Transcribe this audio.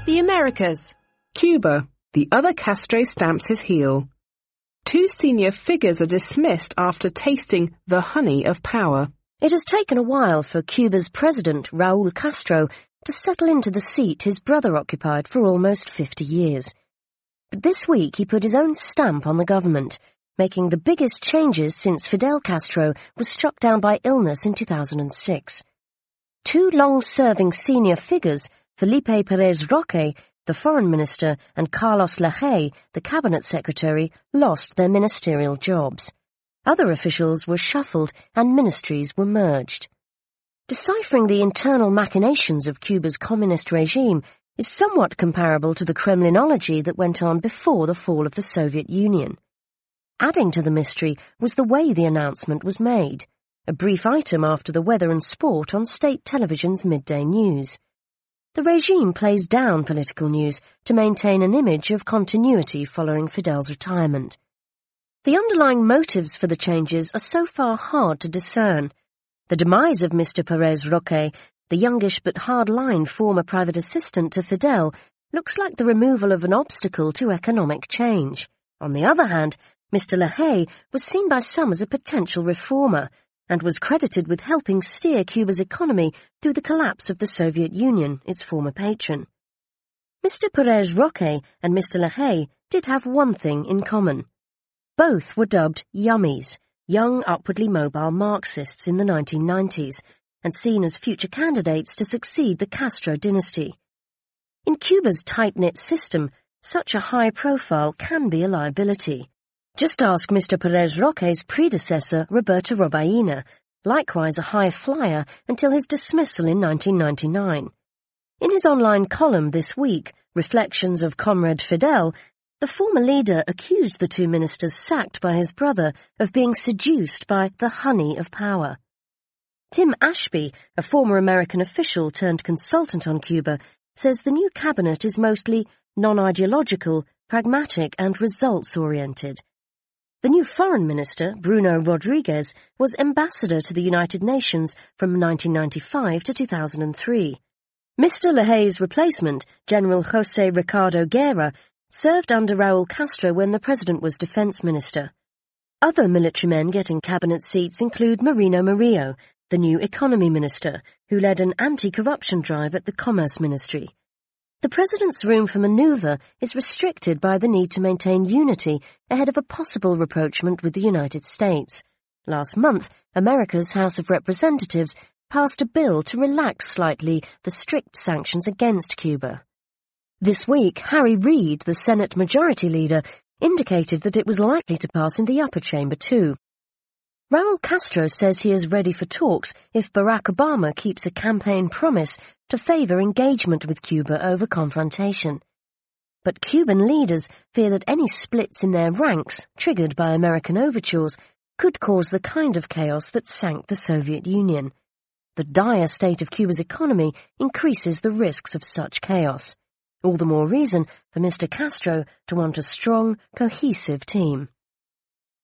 The Americas. Cuba. The other Castro stamps his heel. 2 senior figures are dismissed after tasting the honey of power. It has taken a while for Cuba's president, Raúl Castro, to settle into the seat his brother occupied for almost 50 years. But this week he put his own stamp on the government, making the biggest changes since Fidel Castro was struck down by illness in 2006. 2 long-serving senior figures, Felipe Pérez Roque, the foreign minister, and Carlos Lajay, the cabinet secretary, lost their ministerial jobs. Other officials were shuffled and ministries were merged. Deciphering the internal machinations of Cuba's communist regime is somewhat comparable to the Kremlinology that went on before the fall of the Soviet Union. Adding to the mystery was the way the announcement was made, a brief item after the weather and sport on state television's midday news. The regime plays down political news to maintain an image of continuity following Fidel's retirement. The underlying motives for the changes are so far hard to discern. The demise of Mr. Pérez Roque, the youngish but hard-line former private assistant to Fidel, looks like the removal of an obstacle to economic change. On the other hand, Mr. Lajay was seen by some as a potential reformer and was credited with helping steer Cuba's economy through the collapse of the Soviet Union, its former patron. Mr. Pérez Roque and Mr. Lajay did have one thing in common. Both were dubbed yummies, young upwardly mobile Marxists in the 1990s, and seen as future candidates to succeed the Castro dynasty. In Cuba's tight-knit system, such a high profile can be a liability. Just ask Mr. Pérez Roque's predecessor, Roberto Robaina, likewise a high flyer until his dismissal in 1999. In his online column this week, Reflections of Comrade Fidel, the former leader accused the 2 ministers sacked by his brother of being seduced by the honey of power. Tim Ashby, a former American official turned consultant on Cuba, says the new cabinet is mostly non-ideological, pragmatic and results-oriented. The new foreign minister, Bruno Rodriguez, was ambassador to the United Nations from 1995 to 2003. Mr. Lajay's replacement, General José Ricardo Guerra, served under Raúl Castro when the president was defense minister. Other military men getting cabinet seats include Marino Murillo, the new economy minister, who led an anti-corruption drive at the Commerce Ministry. The president's room for manoeuvre is restricted by the need to maintain unity ahead of a possible rapprochement with the United States. Last month, America's House of Representatives passed a bill to relax slightly the strict sanctions against Cuba. This week, Harry Reid, the Senate Majority Leader, indicated that it was likely to pass in the upper chamber too. Raúl Castro says he is ready for talks if Barack Obama keeps a campaign promise to favor engagement with Cuba over confrontation. But Cuban leaders fear that any splits in their ranks, triggered by American overtures, could cause the kind of chaos that sank the Soviet Union. The dire state of Cuba's economy increases the risks of such chaos. All the more reason for Mr. Castro to want a strong, cohesive team.